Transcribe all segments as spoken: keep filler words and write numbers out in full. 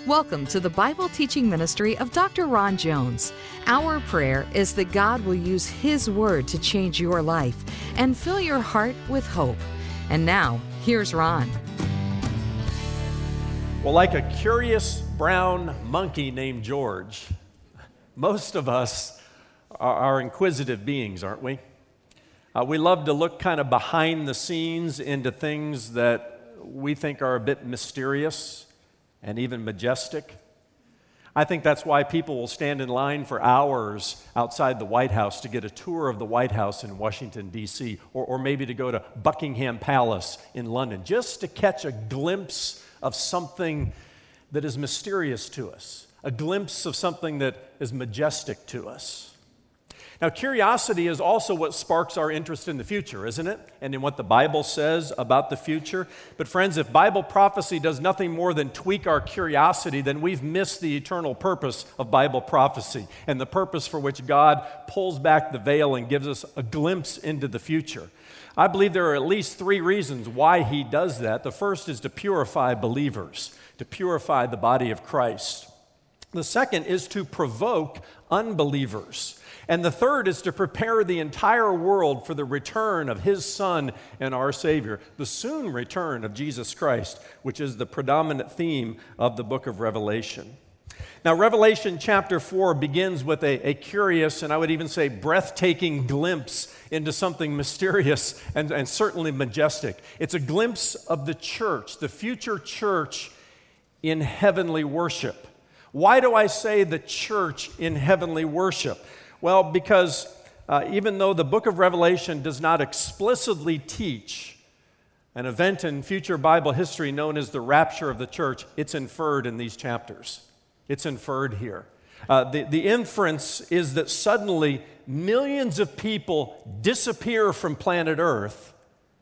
Welcome to the Bible teaching ministry of Doctor Ron Jones. Our prayer is that God will use His Word to change your life and fill your heart with hope. And now, here's Ron. Well, like a curious brown monkey named George, most of us are, are inquisitive beings, aren't we? Uh, we love to look kind of behind the scenes into things that we think are a bit mysterious and even majestic. I think that's why people will stand in line for hours outside the White House to get a tour of the White House in Washington, D C, or, or maybe to go to Buckingham Palace in London, just to catch a glimpse of something that is mysterious to us, a glimpse of something that is majestic to us. Now, curiosity is also what sparks our interest in the future, isn't it? And in what the Bible says about the future. But friends, if Bible prophecy does nothing more than tweak our curiosity, then we've missed the eternal purpose of Bible prophecy and the purpose for which God pulls back the veil and gives us a glimpse into the future. I believe there are at least three reasons why He does that. The first is to purify believers, to purify the body of Christ. The second is to provoke unbelievers. And the third is to prepare the entire world for the return of His Son and our Savior, the soon return of Jesus Christ, which is the predominant theme of the book of Revelation. Now, Revelation chapter four begins with a, a curious, and I would even say breathtaking glimpse into something mysterious and, and certainly majestic. It's a glimpse of the church, the future church in heavenly worship. Why do I say the church in heavenly worship? Well, because uh, even though the book of Revelation does not explicitly teach an event in future Bible history known as the rapture of the church, it's inferred in these chapters. It's inferred here. Uh, the, the inference is that suddenly millions of people disappear from planet Earth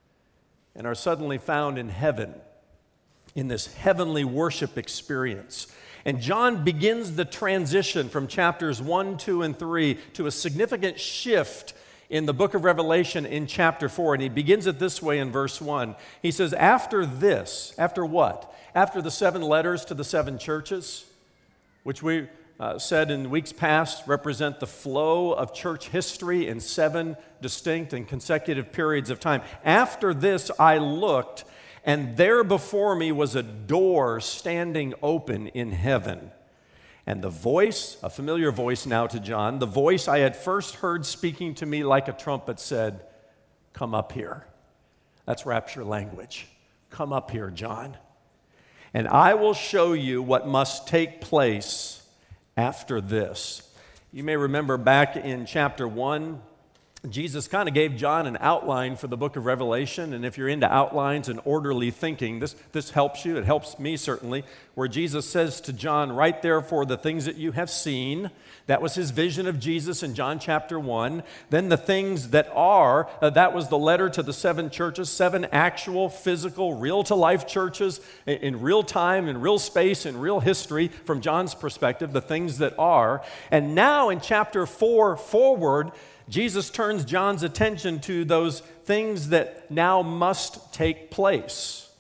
and are suddenly found in heaven, in this heavenly worship experience. And John begins the transition from chapters one, two, and three to a significant shift in the book of Revelation in chapter four. And he begins it this way in verse one. He says, after this, after what? After the seven letters to the seven churches, which we uh, said in weeks past represent the flow of church history in seven distinct and consecutive periods of time. After this, I looked, and there before me was a door standing open in heaven. And the voice, a familiar voice now to John, the voice I had first heard speaking to me like a trumpet said, "Come up here." That's rapture language. Come up here, John. And I will show you what must take place after this. You may remember back in chapter one, Jesus kind of gave John an outline for the book of Revelation, and if you're into outlines and orderly thinking, this, this helps you. It helps me certainly, where Jesus says to John, "Write therefore the things that you have seen." That was his vision of Jesus in John chapter one. Then the things that are, uh, that was the letter to the seven churches, seven actual, physical, real-to-life churches in, in real time, in real space, in real history, from John's perspective, the things that are. And now in chapter four forward, Jesus turns John's attention to those things that now must take place.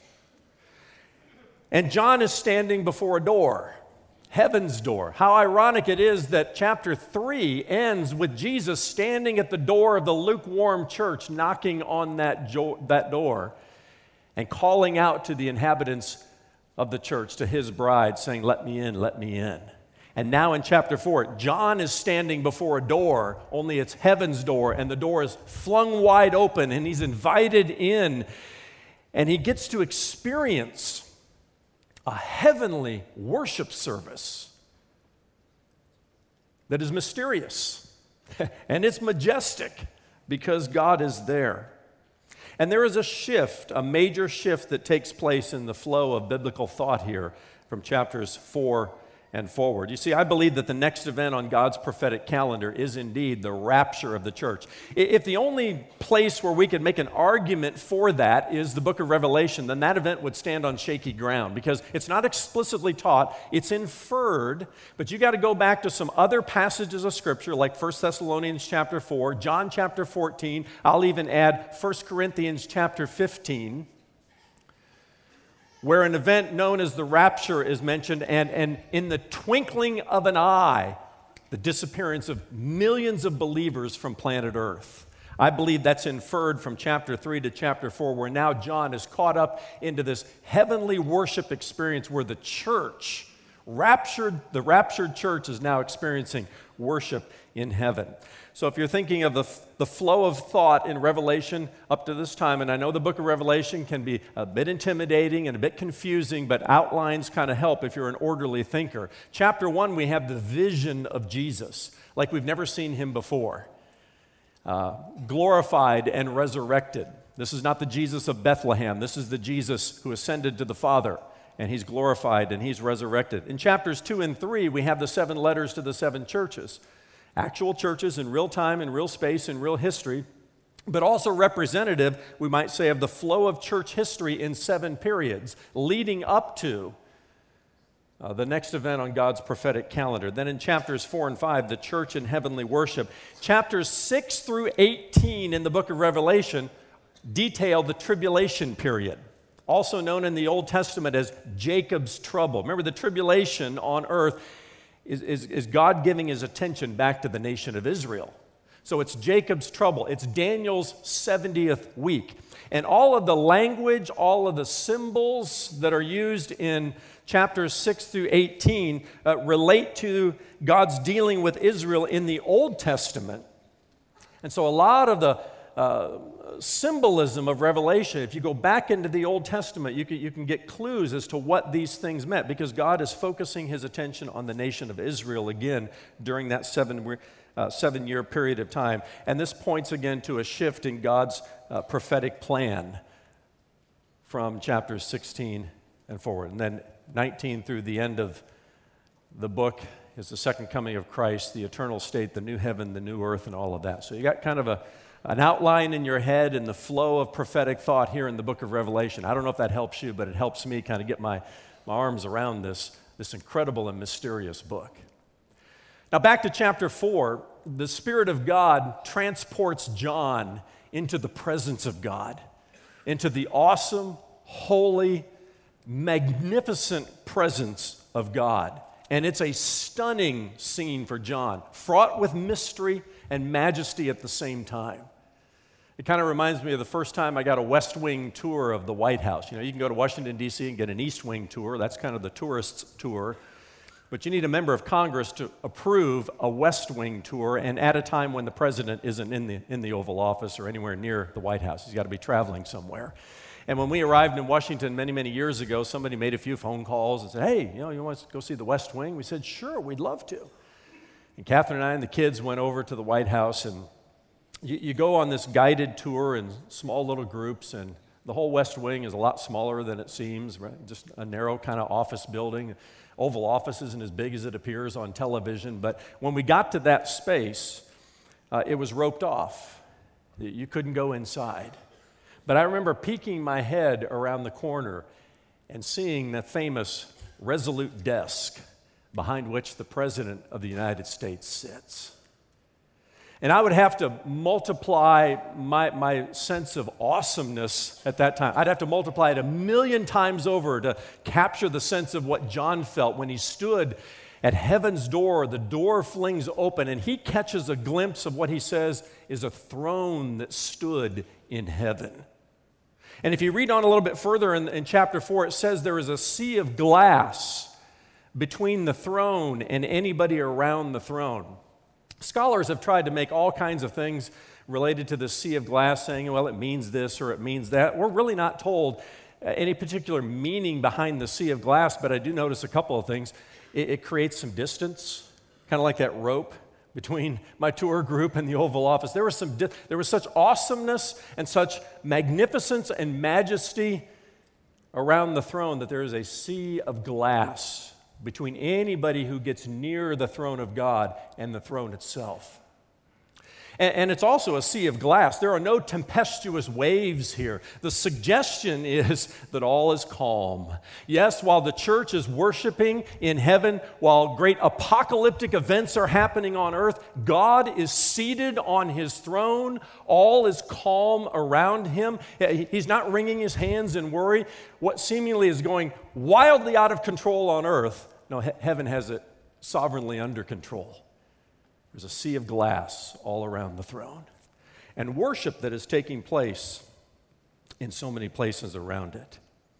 And John is standing before a door, heaven's door. How ironic it is that chapter three ends with Jesus standing at the door of the lukewarm church, knocking on that, jo- that door and calling out to the inhabitants of the church, to His bride, saying, "Let me in, let me in." And now in chapter four, John is standing before a door, only it's heaven's door, and the door is flung wide open, and he's invited in, and he gets to experience a heavenly worship service that is mysterious, and it's majestic because God is there. And there is a shift, a major shift that takes place in the flow of biblical thought here from chapters four and forward. You see, I believe that the next event on God's prophetic calendar is indeed the rapture of the church. If the only place where we could make an argument for that is the book of Revelation, then that event would stand on shaky ground because it's not explicitly taught, it's inferred, but you got to go back to some other passages of Scripture like First Thessalonians chapter four, John chapter fourteen, I'll even add First Corinthians chapter fifteen, where an event known as the rapture is mentioned, and, and in the twinkling of an eye, the disappearance of millions of believers from planet Earth. I believe that's inferred from chapter three to chapter four, where now John is caught up into this heavenly worship experience where the church, raptured, the raptured church is now experiencing worship in heaven. So if you're thinking of the, the flow of thought in Revelation up to this time, and I know the book of Revelation can be a bit intimidating and a bit confusing, but outlines kind of help if you're an orderly thinker. Chapter one, we have the vision of Jesus, like we've never seen him before. Uh, glorified and resurrected. This is not the Jesus of Bethlehem. This is the Jesus who ascended to the Father, and he's glorified and he's resurrected. In chapters two and three, we have the seven letters to the seven churches. Actual churches in real time, in real space, in real history, but also representative, we might say, of the flow of church history in seven periods leading up to Uh, the next event on God's prophetic calendar. Then in chapters four and five, the church and heavenly worship. Chapters six through eighteen in the book of Revelation detail the tribulation period, also known in the Old Testament as Jacob's trouble. Remember, the tribulation on earth is, is, is God giving his attention back to the nation of Israel. So it's Jacob's trouble. It's Daniel's seventieth week. And all of the language, all of the symbols that are used in chapters six through eighteen uh, relate to God's dealing with Israel in the Old Testament. And so a lot of the uh, symbolism of Revelation, if you go back into the Old Testament, you can, you can get clues as to what these things meant, because God is focusing his attention on the nation of Israel again during that seven, uh, seven-year period of time. And this points again to a shift in God's uh, prophetic plan from chapters sixteen and forward. And then nineteen through the end of the book is the second coming of Christ, the eternal state, the new heaven, the new earth, and all of that. So you got kind of a, an outline in your head and the flow of prophetic thought here in the book of Revelation. I don't know if that helps you, but it helps me kind of get my, my arms around this, this incredible and mysterious book. Now back to chapter four, the Spirit of God transports John into the presence of God, into the awesome, holy, magnificent presence of God. And it's a stunning scene for John, fraught with mystery and majesty at the same time. It kind of reminds me of the first time I got a West Wing tour of the White House. You know, you can go to Washington, D C and get an East Wing tour. That's kind of the tourist's tour. But you need a member of Congress to approve a West Wing tour, and at a time when the president isn't in the, in the Oval Office or anywhere near the White House. He's got to be traveling somewhere. And when we arrived in Washington many, many years ago, somebody made a few phone calls and said, hey, you know, you want to go see the West Wing? We said, sure, we'd love to. And Catherine and I and the kids went over to the White House, and you, you go on this guided tour in small little groups, and the whole West Wing is a lot smaller than it seems, right? Just a narrow kind of office building. Oval Office isn't as big as it appears on television, but when we got to that space, uh, it was roped off. You couldn't go inside. But I remember peeking my head around the corner and seeing the famous resolute desk behind which the President of the United States sits. And I would have to multiply my, my sense of awesomeness at that time. I'd have to multiply it a million times over to capture the sense of what John felt when he stood at heaven's door. The door flings open, and he catches a glimpse of what he says is a throne that stood in heaven. And if you read on a little bit further in, in chapter four, it says there is a sea of glass between the throne and anybody around the throne. Scholars have tried to make all kinds of things related to the sea of glass, saying, well, it means this or it means that. We're really not told any particular meaning behind the sea of glass, but I do notice a couple of things. It, it creates some distance, kind of like that rope between my tour group and the Oval Office. There was some, di- there was such awesomeness and such magnificence and majesty around the throne that there is a sea of glass between anybody who gets near the throne of God and the throne itself. And, and it's also a sea of glass. There are no tempestuous waves here. The suggestion is that all is calm. Yes, while the church is worshiping in heaven, while great apocalyptic events are happening on earth, God is seated on his throne. All is calm around him. He's not wringing his hands in worry. What seemingly is going wildly out of control on earth, no, he- heaven has it sovereignly under control. There's a sea of glass all around the throne. And worship that is taking place in so many places around it.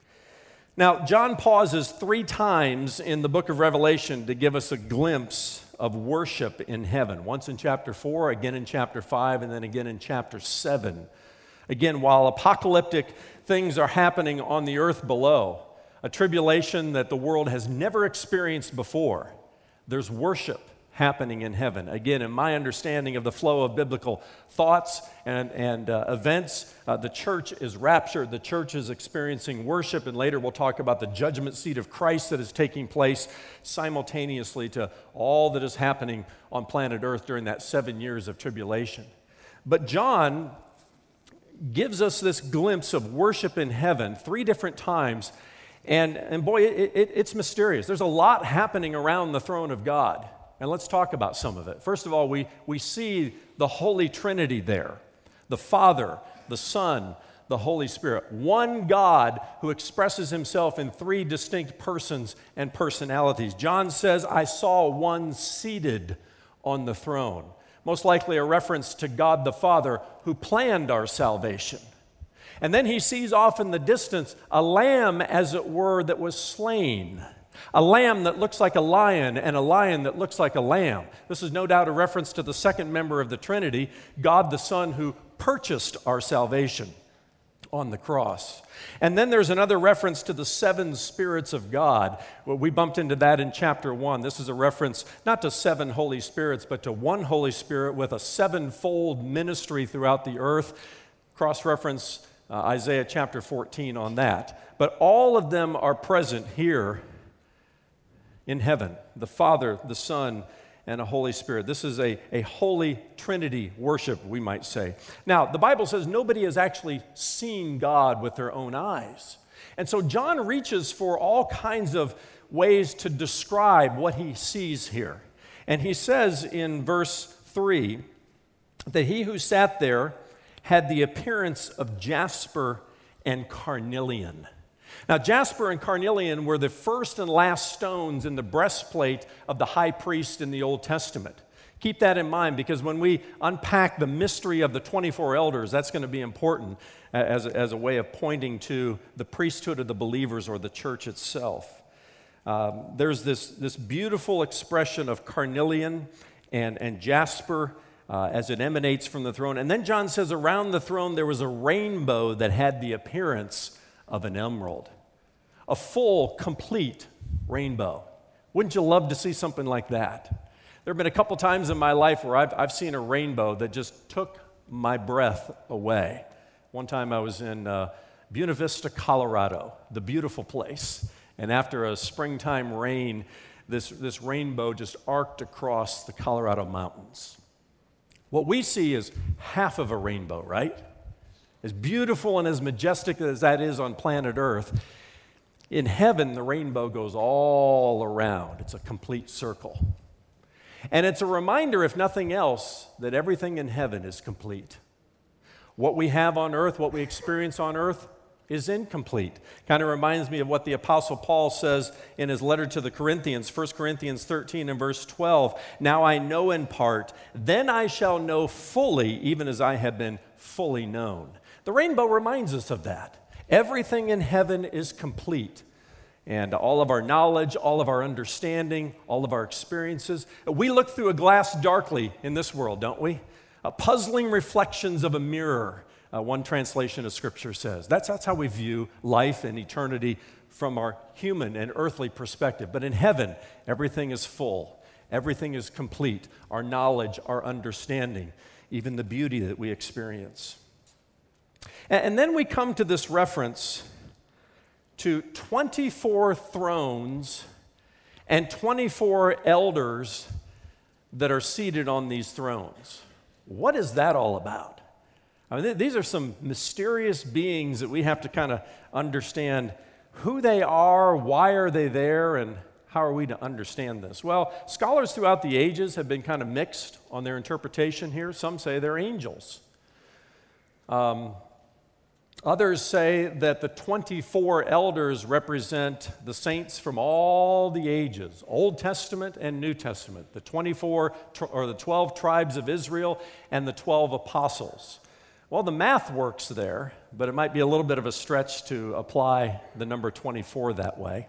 Now, John pauses three times in the book of Revelation to give us a glimpse of worship in heaven. Once in chapter four, again in chapter five, and then again in chapter seven. Again, while apocalyptic things are happening on the earth below, a tribulation that the world has never experienced before, there's worship happening in heaven. Again, in my understanding of the flow of biblical thoughts and, and uh, events, uh, the church is raptured. The church is experiencing worship, and later we'll talk about the judgment seat of Christ that is taking place simultaneously to all that is happening on planet Earth during that seven years of tribulation. But John gives us this glimpse of worship in heaven three different times, and, and boy, it, it, it's mysterious. There's a lot happening around the throne of God. And let's talk about some of it. First of all, we, we see the Holy Trinity there. The Father, the Son, the Holy Spirit. One God who expresses himself in three distinct persons and personalities. John says, I saw one seated on the throne. Most likely a reference to God the Father who planned our salvation. And then he sees off in the distance a lamb, as it were, that was slain. A lamb that looks like a lion and a lion that looks like a lamb. This is no doubt a reference to the second member of the Trinity, God the Son, who purchased our salvation on the cross. And then there's another reference to the seven spirits of God. Well, we bumped into that in chapter one. This is a reference not to seven Holy Spirits, but to one Holy Spirit with a sevenfold ministry throughout the earth. Cross-reference uh, Isaiah chapter fourteen on that. But all of them are present here in heaven, the Father, the Son, and a Holy Spirit. This is a, a Holy Trinity worship, we might say. Now, the Bible says nobody has actually seen God with their own eyes. And so John reaches for all kinds of ways to describe what he sees here. And he says in verse three that he who sat there had the appearance of jasper and carnelian. Now, jasper and carnelian were the first and last stones in the breastplate of the high priest in the Old Testament. Keep that in mind, because when we unpack the mystery of the twenty-four elders, that's going to be important as a, as a way of pointing to the priesthood of the believers or the church itself. Um, there's this, this beautiful expression of carnelian and, and jasper uh, as it emanates from the throne. And then John says around the throne there was a rainbow that had the appearance of an emerald. A full, complete rainbow. Wouldn't you love to see something like that? There have been a couple times in my life where I've, I've seen a rainbow that just took my breath away. One time I was in uh, Buena Vista, Colorado, the beautiful place. And after a springtime rain, this, this rainbow just arced across the Colorado mountains. What we see is half of a rainbow, right? As beautiful and as majestic as that is on planet Earth, in heaven, the rainbow goes all around. It's a complete circle. And it's a reminder, if nothing else, that everything in heaven is complete. What we have on earth, what we experience on earth, is incomplete. Kind of reminds me of what the Apostle Paul says in his letter to the Corinthians, First Corinthians thirteen and verse twelve. Now I know in part, then I shall know fully, even as I have been fully known. The rainbow reminds us of that. Everything in heaven is complete. And all of our knowledge, all of our understanding, all of our experiences. We look through a glass darkly in this world, don't we? Uh, puzzling reflections of a mirror, uh, one translation of Scripture says. That's, that's how we view life and eternity from our human and earthly perspective. But in heaven, everything is full. Everything is complete. Our knowledge, our understanding, even the beauty that we experience. And then we come to this reference to twenty-four thrones and twenty-four elders that are seated on these thrones. What is that all about? I mean, th- these are some mysterious beings that we have to kind of understand who they are, why are they there, and how are we to understand this? Well, scholars throughout the ages have been kind of mixed on their interpretation here. Some say they're angels. Um, others say that the twenty-four elders represent the saints from all the ages, Old Testament and New Testament, the twenty-four tr- or the twelve tribes of Israel and the twelve apostles. Well, the math works there, but it might be a little bit of a stretch to apply the number twenty-four that way.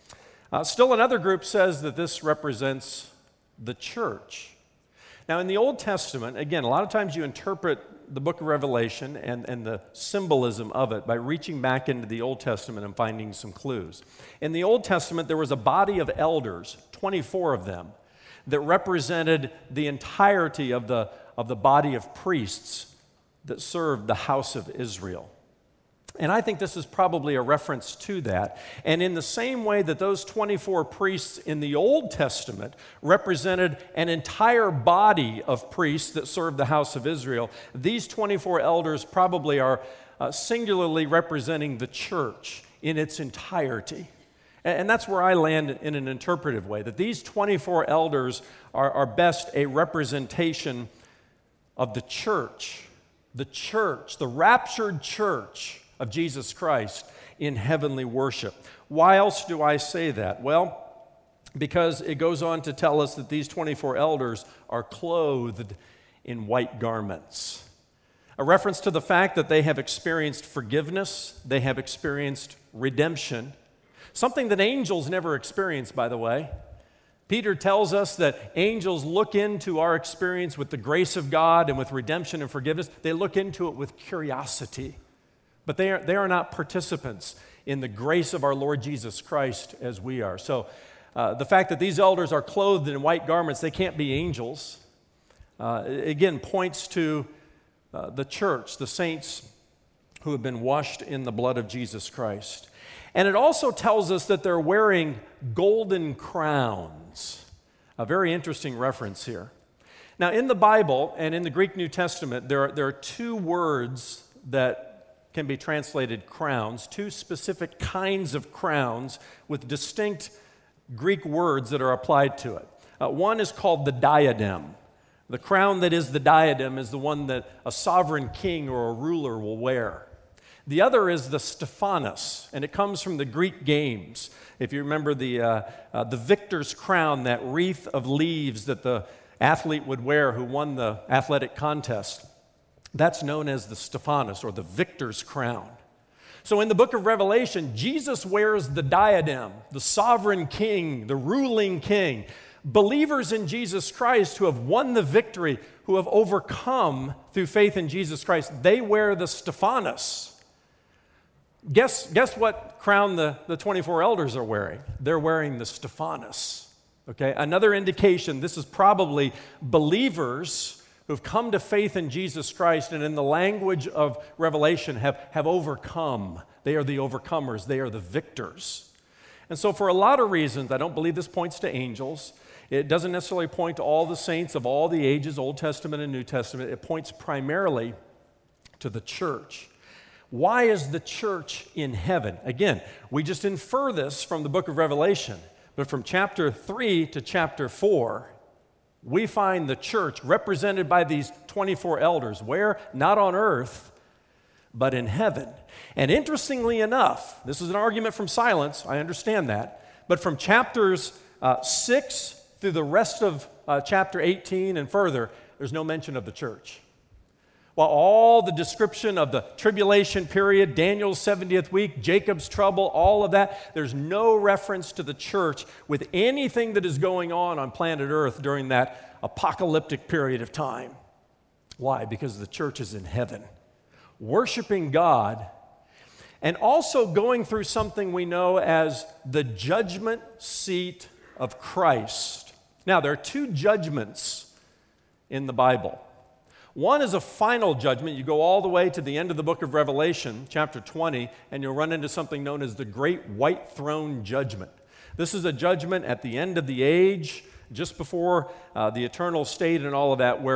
Uh, still, another group says that this represents the church. Now, in the Old Testament, again, a lot of times you interpret the book of Revelation and, and the symbolism of it by reaching back into the Old Testament and finding some clues. In the Old Testament, there was a body of elders, twenty-four of them, that represented the entirety of the, of the body of priests that served the house of Israel. And I think this is probably a reference to that. And in the same way that those twenty-four priests in the Old Testament represented an entire body of priests that served the house of Israel, these twenty-four elders probably are uh, singularly representing the church in its entirety. And, and that's where I land in an interpretive way, that these twenty-four elders are, are best a representation of the church, the church, the raptured church of Jesus Christ in heavenly worship. Why else do I say that? Well, because it goes on to tell us that these twenty-four elders are clothed in white garments. A reference to the fact that they have experienced forgiveness, they have experienced redemption, something that angels never experience, by the way. Peter tells us that angels look into our experience with the grace of God and with redemption and forgiveness. They look into it with curiosity. But they are, they are not participants in the grace of our Lord Jesus Christ as we are. So uh, the fact that these elders are clothed in white garments, they can't be angels, uh, again, points to uh, the church, the saints who have been washed in the blood of Jesus Christ. And it also tells us that they're wearing golden crowns. A very interesting reference here. Now, in the Bible and in the Greek New Testament, there are, there are two words that can be translated crowns, two specific kinds of crowns with distinct Greek words that are applied to it. Uh, one is called the diadem. The crown that is the diadem is the one that a sovereign king or a ruler will wear. The other is the Stephanos, and it comes from the Greek games. If you remember the, uh, uh, the victor's crown, that wreath of leaves that the athlete would wear who won the athletic contest, that's known as the Stephanos, or the victor's crown. So in the book of Revelation, Jesus wears the diadem, the sovereign king, the ruling king. Believers in Jesus Christ who have won the victory, who have overcome through faith in Jesus Christ, they wear the Stephanos. Guess, guess what crown the, the twenty-four elders are wearing? They're wearing the Stephanos. Okay, another indication this is probably believers who've come to faith in Jesus Christ and in the language of Revelation have, have overcome. They are the overcomers. They are the victors. And so for a lot of reasons, I don't believe this points to angels. It doesn't necessarily point to all the saints of all the ages, Old Testament and New Testament. It points primarily to the church. Why is the church in heaven? Again, we just infer this from the book of Revelation, but from chapter three to chapter four, we find the church represented by these twenty-four elders. Where? Not on earth, but in heaven. And interestingly enough, this is an argument from silence, I understand that, but from chapters uh, six through the rest of uh, chapter eighteen and further, there's no mention of the church. While all the description of the tribulation period, Daniel's seventieth week, Jacob's trouble, all of that, there's no reference to the church with anything that is going on on planet Earth during that apocalyptic period of time. Why? Because the church is in heaven, worshiping God, and also going through something we know as the judgment seat of Christ. Now, there are two judgments in the Bible. One is a final judgment. You go all the way to the end of the book of Revelation, chapter twenty, and you'll run into something known as the Great White Throne Judgment. This is a judgment at the end of the age, just before uh, the eternal state and all of that, where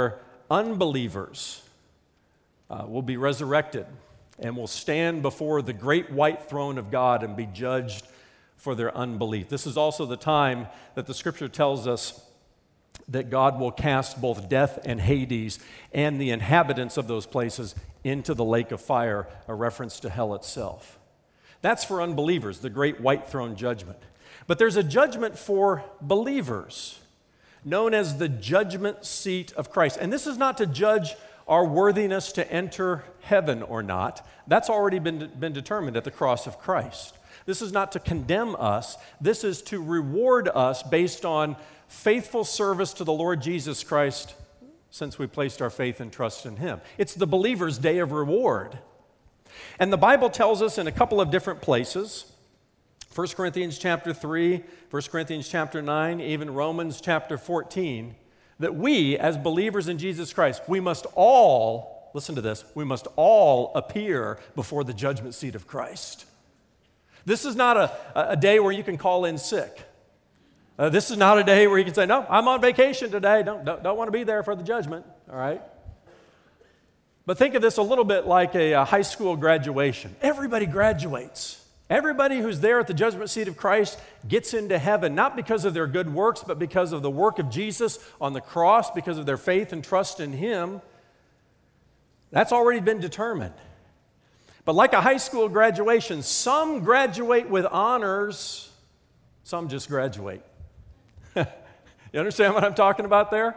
unbelievers uh, will be resurrected and will stand before the great white throne of God and be judged for their unbelief. This is also the time that the Scripture tells us that God will cast both death and Hades and the inhabitants of those places into the lake of fire, a reference to hell itself. That's for unbelievers, the great white throne judgment. But there's a judgment for believers, known as the judgment seat of Christ. And this is not to judge our worthiness to enter heaven or not. That's already been, been determined at the cross of Christ. This is not to condemn us. This is to reward us based on faithful service to the Lord Jesus Christ since we placed our faith and trust in Him. It's the believer's day of reward. And the Bible tells us in a couple of different places, First Corinthians chapter three, First Corinthians chapter nine, even Romans chapter fourteen, that we, as believers in Jesus Christ, we must all, listen to this, we must all appear before the judgment seat of Christ. This is not a, a day where you can call in sick. Uh, this is not a day where you can say, no, I'm on vacation today. Don't, don't, don't want to be there for the judgment, all right? But think of this a little bit like a, a high school graduation. Everybody graduates. Everybody who's there at the judgment seat of Christ gets into heaven, not because of their good works, but because of the work of Jesus on the cross, because of their faith and trust in Him. That's already been determined. But like a high school graduation, some graduate with honors, some just graduate. You understand what I'm talking about there?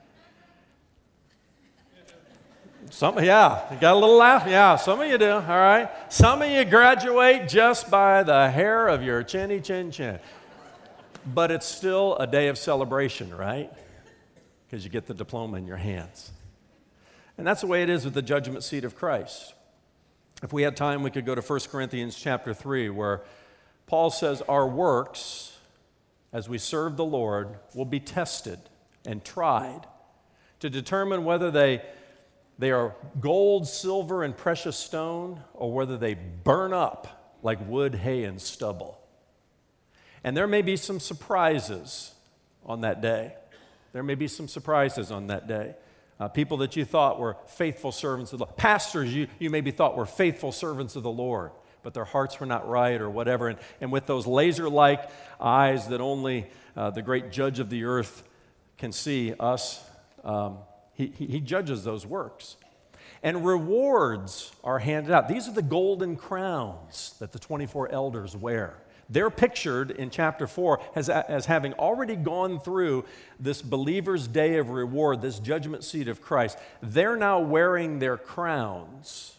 Some, yeah, you got a little laugh? Yeah, some of you do, all right? Some of you graduate just by the hair of your chinny chin chin. But it's still a day of celebration, right? Because you get the diploma in your hands. And that's the way it is with the judgment seat of Christ. If we had time, we could go to First Corinthians chapter three, where Paul says our works, as we serve the Lord, will be tested and tried to determine whether they, they are gold, silver, and precious stone, or whether they burn up like wood, hay, and stubble. And there may be some surprises on that day. There may be some surprises on that day. Uh, people that you thought were faithful servants of the Lord. Pastors you, you maybe thought were faithful servants of the Lord, but their hearts were not right or whatever. And, and with those laser-like eyes that only uh, the great judge of the earth can see us, um, he, he, he judges those works. And rewards are handed out. These are the golden crowns that the twenty-four elders wear. They're pictured in chapter four as, as having already gone through this believer's day of reward, this judgment seat of Christ. They're now wearing their crowns.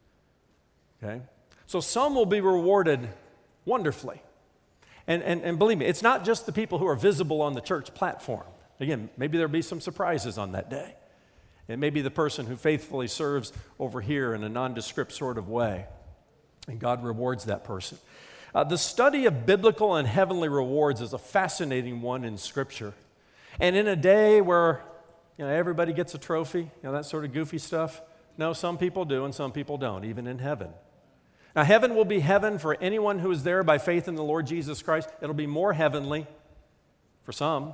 Okay? So some will be rewarded wonderfully. And, and, and believe me, it's not just the people who are visible on the church platform. Again, maybe there'll be some surprises on that day. It may be the person who faithfully serves over here in a nondescript sort of way. And God rewards that person. Uh, the study of biblical and heavenly rewards is a fascinating one in Scripture. And in a day where, you know, everybody gets a trophy, you know, that sort of goofy stuff, no, some people do and some people don't, even in heaven. Now, heaven will be heaven for anyone who is there by faith in the Lord Jesus Christ. It'll be more heavenly for some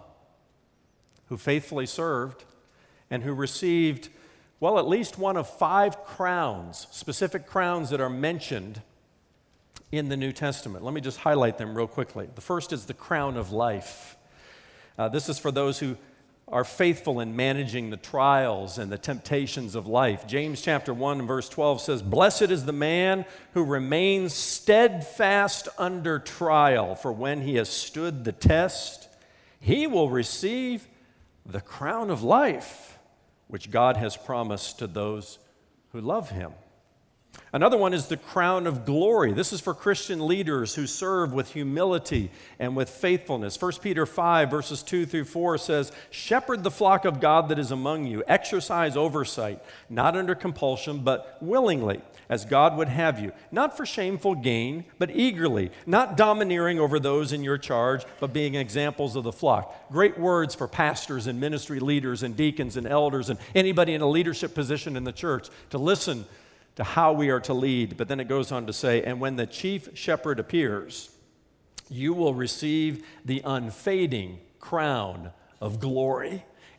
who faithfully served and who received, well, at least one of five crowns, specific crowns that are mentioned in the New Testament. Let me just highlight them real quickly. The first is the crown of life. Uh, this is for those who are faithful in managing the trials and the temptations of life. James chapter one and verse twelve says, "Blessed is the man who remains steadfast under trial, for when he has stood the test, he will receive the crown of life, which God has promised to those who love him." Another one is the crown of glory. This is for Christian leaders who serve with humility and with faithfulness. First Peter five, verses two through four says, "Shepherd the flock of God that is among you. Exercise oversight, not under compulsion, but willingly, as God would have you. Not for shameful gain, but eagerly. Not domineering over those in your charge, but being examples of the flock." Great words for pastors and ministry leaders and deacons and elders and anybody in a leadership position in the church to listen to how we are to lead. But then it goes on to say, "And when the chief shepherd appears, you will receive the unfading crown of glory."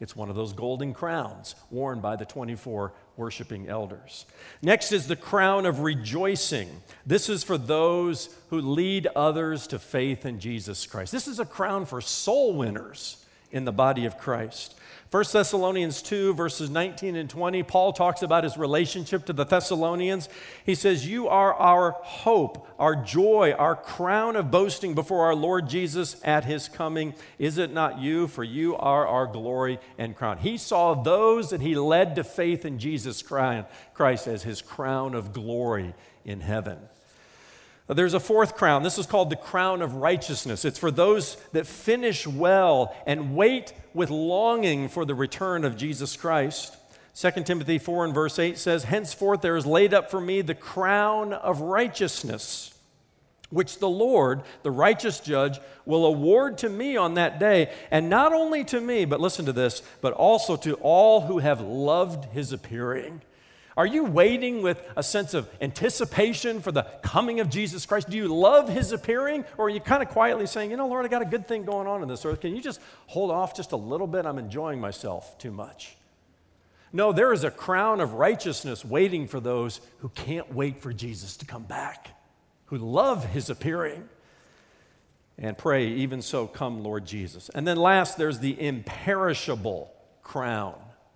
It's one of those golden crowns worn by the twenty-four worshiping elders. Next is the crown of rejoicing. This is for those who lead others to faith in Jesus Christ. This is a crown for soul winners in the body of Christ. First Thessalonians two, verses nineteen and twenty, Paul talks about his relationship to the Thessalonians. He says, "You are our hope, our joy, our crown of boasting before our Lord Jesus at his coming. Is it not you? For you are our glory and crown." He saw those that he led to faith in Jesus Christ as his crown of glory in heaven. There's a fourth crown. This is called the crown of righteousness. It's for those that finish well and wait with longing for the return of Jesus Christ. Second Timothy four and verse eight says, "Henceforth there is laid up for me the crown of righteousness, which the Lord, the righteous judge, will award to me on that day, and not only to me," but listen to this, "but also to all who have loved his appearing." Are you waiting with a sense of anticipation for the coming of Jesus Christ? Do you love his appearing? Or are you kind of quietly saying, you know, Lord, I got a good thing going on in this earth. Can you just hold off just a little bit? I'm enjoying myself too much. No, there is a crown of righteousness waiting for those who can't wait for Jesus to come back, who love his appearing and pray, "Even so, come, Lord Jesus." And then last, there's the imperishable crown.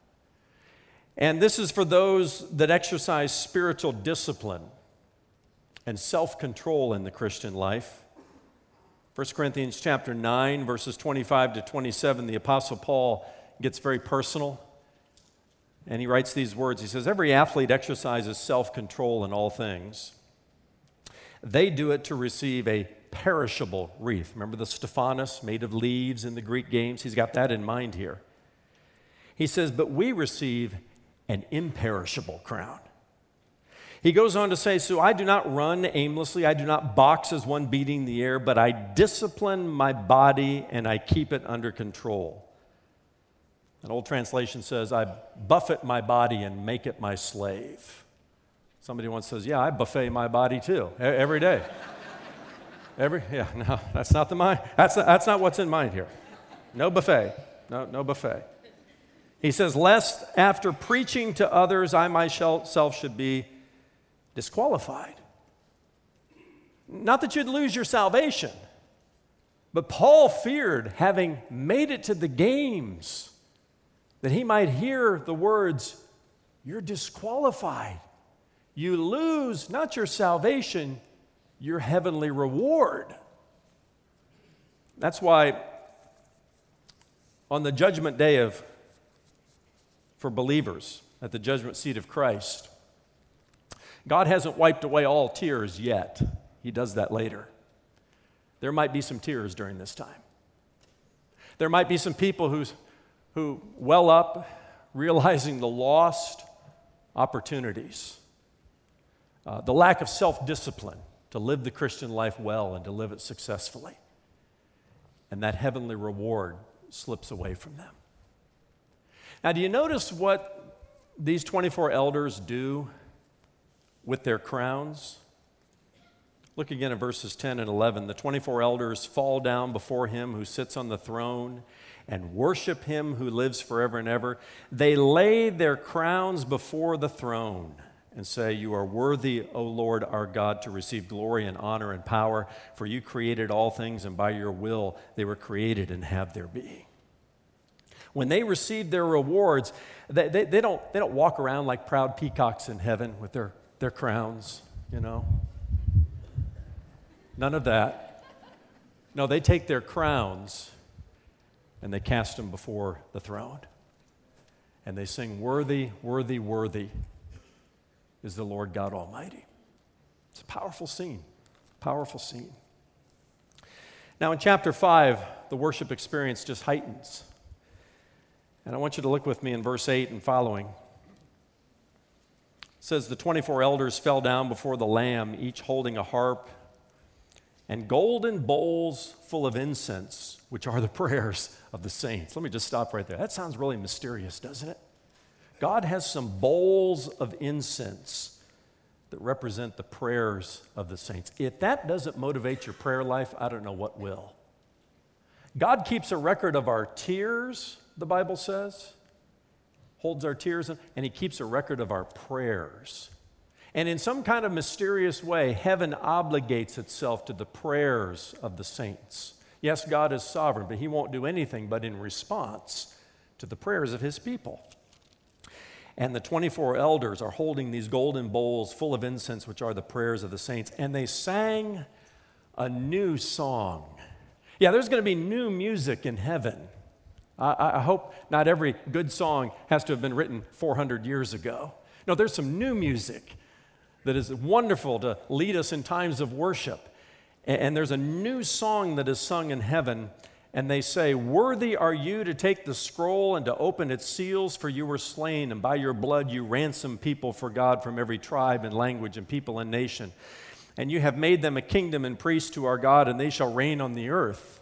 And this is for those that exercise spiritual discipline and self-control in the Christian life. First Corinthians chapter nine, verses twenty-five to twenty-seven, the Apostle Paul gets very personal. And he writes these words. He says, "Every athlete exercises self-control in all things. They do it to receive a perishable wreath." Remember the Stephanos made of leaves in the Greek games? He's got that in mind here. He says, "But we receive an imperishable crown." He goes on to say, "So I do not run aimlessly, I do not box as one beating the air, but I discipline my body and I keep it under control." An old translation says, "I buffet my body and make it my slave." Somebody once says, "Yeah, I buffet my body too, every day." Every, yeah, no, that's not the mind. That's not, that's not what's in mind here. No buffet, no, no buffet. He says, "Lest after preaching to others, I myself should be disqualified." Not that you'd lose your salvation, but Paul feared, having made it to the games, that he might hear the words, "You're disqualified. You lose not your salvation, your heavenly reward." That's why on the judgment day of for believers at the judgment seat of Christ, God hasn't wiped away all tears yet. He does that later. There might be some tears during this time. There might be some people who's, who well up realizing the lost opportunities, uh, the lack of self-discipline to live the Christian life well and to live it successfully. And that heavenly reward slips away from them. Now, do you notice what these twenty-four elders do with their crowns? Look again at verses ten and eleven. "The twenty-four elders fall down before him who sits on the throne and worship him who lives forever and ever. They lay their crowns before the throne and say, 'You are worthy, O Lord our God, to receive glory and honor and power, for you created all things, and by your will they were created and have their being.'" When they receive their rewards, they, they, they, don't, they don't walk around like proud peacocks in heaven with their, their crowns, you know. None of that. No, they take their crowns and they cast them before the throne. And they sing, "Worthy, worthy, worthy is the Lord God Almighty." It's a powerful scene, powerful scene. Now in chapter five, the worship experience just heightens. And I want you to look with me in verse eight and following. It says, "The twenty-four elders fell down before the Lamb, each holding a harp and golden bowls full of incense, which are the prayers of the saints." Let me just stop right there. That sounds really mysterious, doesn't it? God has some bowls of incense that represent the prayers of the saints. If that doesn't motivate your prayer life, I don't know what will. God keeps a record of our tears the Bible says, holds our tears, and he keeps a record of our prayers. And in some kind of mysterious way, heaven obligates itself to the prayers of the saints. Yes, God is sovereign, but he won't do anything but in response to the prayers of his people. And the twenty-four elders are holding these golden bowls full of incense, which are the prayers of the saints, and they sang a new song. Yeah, there's going to be new music in heaven. I, I hope not every good song has to have been written four hundred years ago. No, there's some new music that is wonderful to lead us in times of worship. And, and there's a new song that is sung in heaven, and they say, "Worthy are you to take the scroll and to open its seals, for you were slain, and by your blood you ransomed people for God from every tribe and language and people and nation. And you have made them a kingdom and priests to our God, and they shall reign on the earth."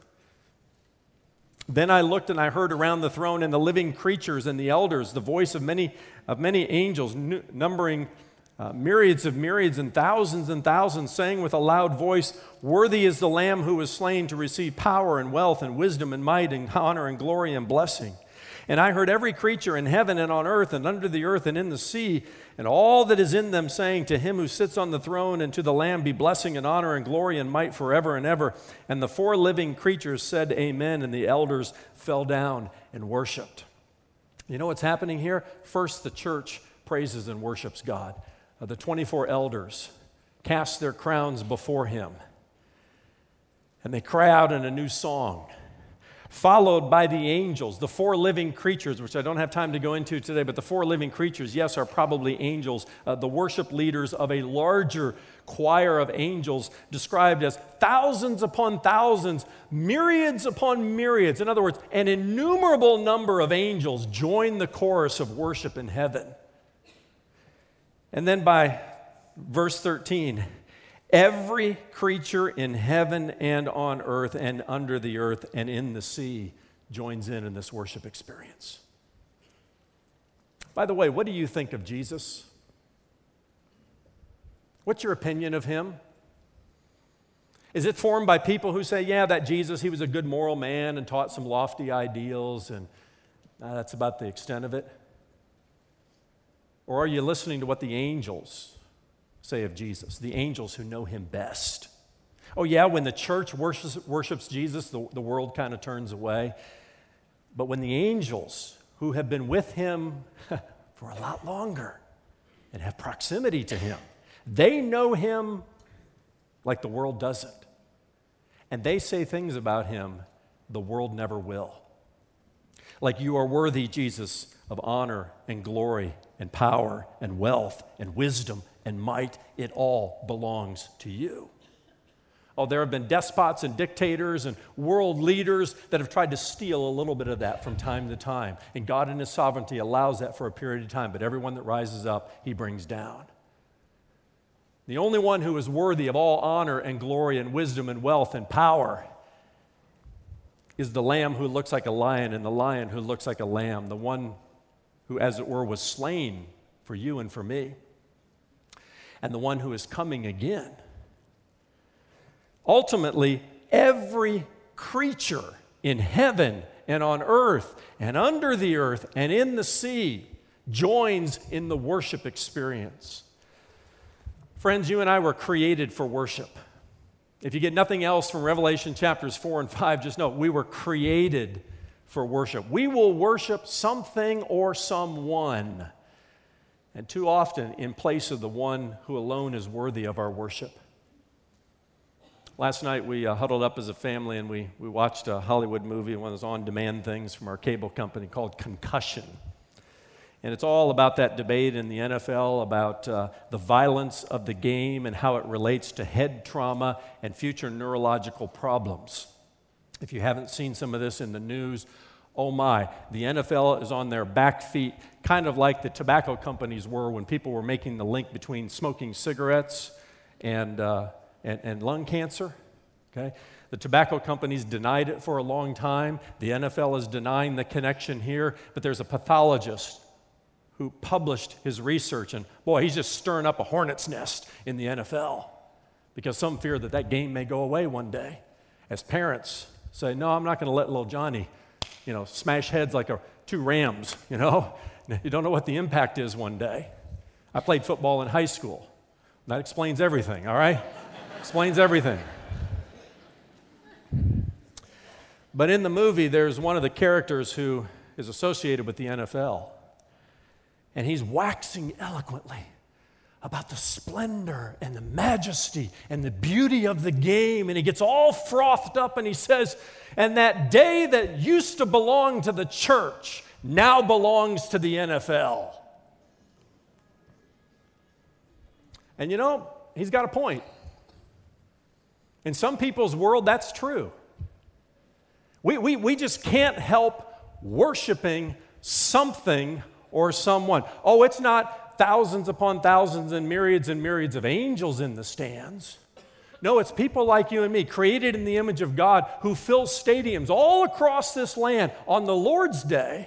Then I looked and I heard around the throne and the living creatures and the elders the voice of many of many angels, n- numbering uh, myriads of myriads and thousands and thousands, saying with a loud voice, "Worthy is the Lamb who was slain to receive power and wealth and wisdom and might and honor and glory and blessing." And I heard every creature in heaven and on earth and under the earth and in the sea, and all that is in them, saying, "To him who sits on the throne and to the Lamb be blessing and honor and glory and might forever and ever." And the four living creatures said, "Amen," and the elders fell down and worshiped. You know what's happening here? First, the church praises and worships God. Uh, the twenty-four elders cast their crowns before him, and they cry out in a new song, followed by the angels, the four living creatures, which I don't have time to go into today, but the four living creatures, yes, are probably angels, uh, the worship leaders of a larger choir of angels described as thousands upon thousands, myriads upon myriads. In other words, an innumerable number of angels join the chorus of worship in heaven. And then by verse thirteen, every creature in heaven and on earth and under the earth and in the sea joins in in this worship experience. By the way, what do you think of Jesus? What's your opinion of him? Is it formed by people who say, yeah, that Jesus, he was a good moral man and taught some lofty ideals, and uh, that's about the extent of it? Or are you listening to what the angels say of Jesus, the angels who know him best? Oh yeah, when the church worships, worships Jesus, the, the world kind of turns away. But when the angels who have been with him for a lot longer and have proximity to him, they know him like the world doesn't. And they say things about him the world never will. Like, "You are worthy, Jesus, of honor and glory and power and wealth and wisdom and might. It all belongs to you." Oh, there have been despots and dictators and world leaders that have tried to steal a little bit of that from time to time. And God in his sovereignty allows that for a period of time, but everyone that rises up, he brings down. The only one who is worthy of all honor and glory and wisdom and wealth and power is the Lamb who looks like a lion and the lion who looks like a lamb, the one who, as it were, was slain for you and for me, and the one who is coming again. Ultimately, every creature in heaven and on earth and under the earth and in the sea joins in the worship experience. Friends, you and I were created for worship. If you get nothing else from Revelation chapters four and five, just know we were created for worship. We will worship something or someone, and too often in place of the one who alone is worthy of our worship. Last night we uh, huddled up as a family and we, we watched a Hollywood movie, one of those on-demand things from our cable company called Concussion. And it's all about that debate in the N F L about uh, the violence of the game and how it relates to head trauma and future neurological problems. If you haven't seen some of this in the news, oh my, the N F L is on their back feet, kind of like the tobacco companies were when people were making the link between smoking cigarettes and, uh, and, and lung cancer. Okay? The tobacco companies denied it for a long time. The N F L is denying the connection here, but there's a pathologist who published his research, and boy, he's just stirring up a hornet's nest in the N F L because some fear that that game may go away one day. As parents say, no, I'm not going to let little Johnny you know, smash heads like a, two rams, you know. You don't know what the impact is one day. I played football in high school. That explains everything, all right? Explains everything. But in the movie, there's one of the characters who is associated with the N F L. And he's waxing eloquently about the splendor and the majesty and the beauty of the game. And he gets all frothed up and he says, and that day that used to belong to the church now belongs to the N F L. And you know, he's got a point. In some people's world, that's true. We, we, we just can't help worshiping something or someone. Oh, it's not thousands upon thousands and myriads and myriads of angels in the stands. No, it's people like you and me, created in the image of God, who fill stadiums all across this land on the Lord's day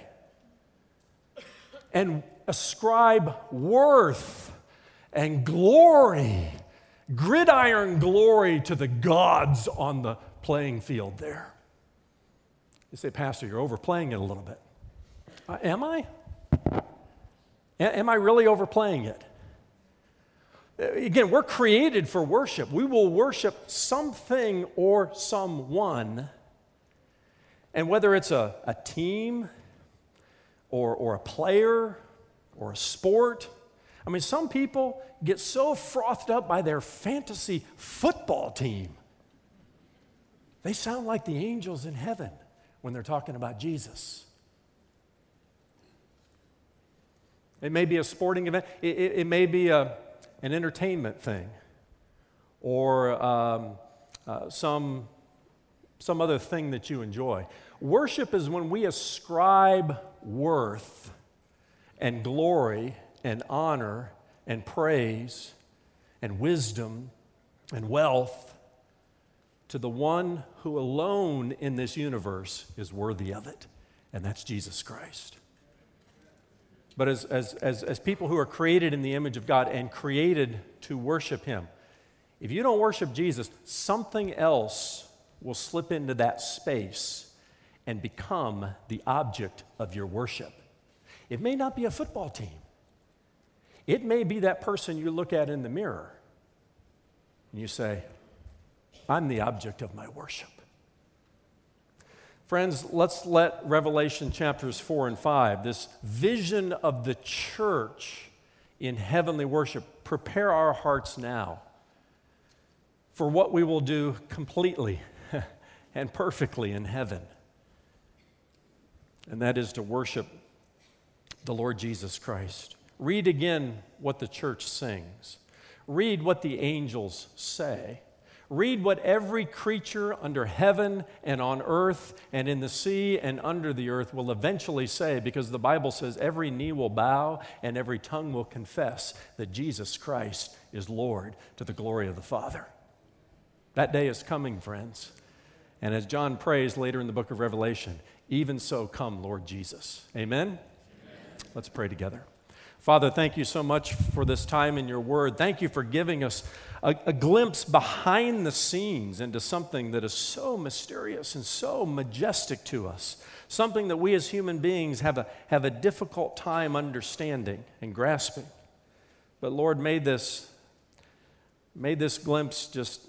and ascribe worth and glory, gridiron glory, to the gods on the playing field there. You say, Pastor, you're overplaying it a little bit. Uh, am I? A- am I really overplaying it? Again, we're created for worship. We will worship something or someone. And whether it's a, a team or, or a player or a sport, I mean, some people get so frothed up by their fantasy football team. They sound like the angels in heaven when they're talking about Jesus. It may be a sporting event. It, it, it may be a, an entertainment thing, or um, uh, some, some other thing that you enjoy. Worship is when we ascribe worth and glory and honor and praise and wisdom and wealth to the one who alone in this universe is worthy of it, and that's Jesus Christ. But as, as, as, as people who are created in the image of God and created to worship Him, if you don't worship Jesus, something else will slip into that space and become the object of your worship. It may not be a football team. It may be that person you look at in the mirror and you say, I'm the object of my worship. Friends, let's let Revelation chapters four and five, this vision of the church in heavenly worship, prepare our hearts now for what we will do completely and perfectly in heaven. And that is to worship the Lord Jesus Christ. Read again what the church sings. Read what the angels say. Read what every creature under heaven and on earth and in the sea and under the earth will eventually say, because the Bible says every knee will bow and every tongue will confess that Jesus Christ is Lord, to the glory of the Father. That day is coming, friends. And as John prays later in the book of Revelation, even so come, Lord Jesus. Amen? Amen. Let's pray together. Father, thank you so much for this time in your word. Thank you for giving us a, a glimpse behind the scenes into something that is so mysterious and so majestic to us, something that we as human beings have a, have a difficult time understanding and grasping. But Lord, may this, may this glimpse just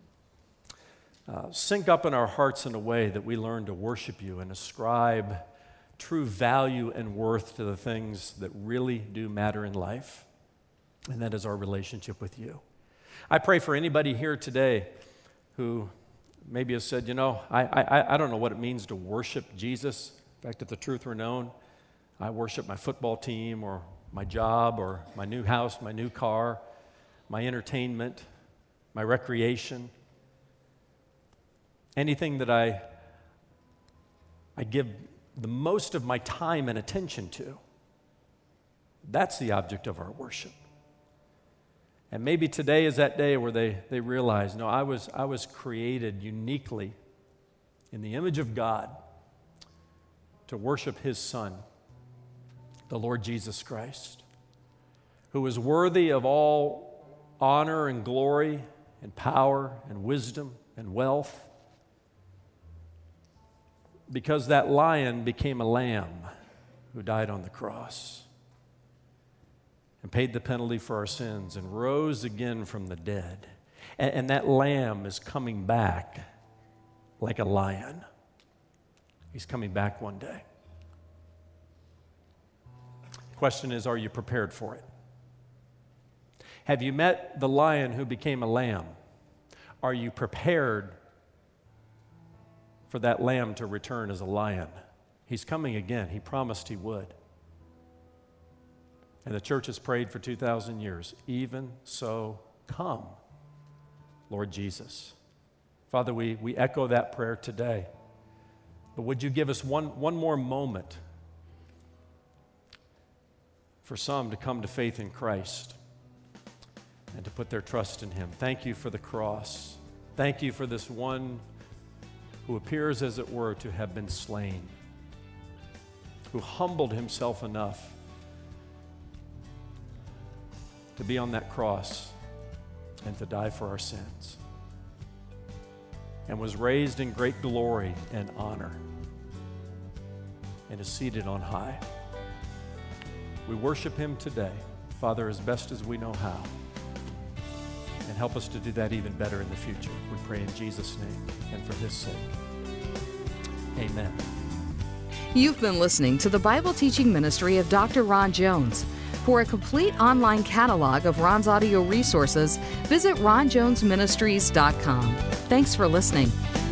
uh, sink up in our hearts in a way that we learn to worship you and ascribe true value and worth to the things that really do matter in life, and that is our relationship with you. I pray for anybody here today who maybe has said, you know, I, I, I don't know what it means to worship Jesus. In fact, if the truth were known, I worship my football team or my job or my new house, my new car, my entertainment, my recreation, anything that I, I give the most of my time and attention to. That's the object of our worship. And maybe today is that day where they, they realize, no, I was, I was created uniquely in the image of God to worship His Son, the Lord Jesus Christ, who is worthy of all honor and glory and power and wisdom and wealth. because that lion became a lamb who died on the cross and paid the penalty for our sins and rose again from the dead. And, and that lamb is coming back like a lion. He's coming back one day. The question is, are you prepared for it? Have you met the lion who became a lamb? Are you prepared for that lamb to return as a lion? He's coming again. He promised he would. And the church has prayed for two thousand years. Even so, come, Lord Jesus. Father, we, we echo that prayer today. But would you give us one, one more moment for some to come to faith in Christ and to put their trust in him. Thank you for the cross. Thank you for this one who appears, as it were, to have been slain, who humbled himself enough to be on that cross and to die for our sins, and was raised in great glory and honor, and is seated on high. We worship him today, Father, as best as we know how, and help us to do that even better in the future. We pray in Jesus' name and for his sake. Amen. You've been listening to the Bible teaching ministry of Doctor Ron Jones. For a complete online catalog of Ron's audio resources, visit ron jones ministries dot com. Thanks for listening.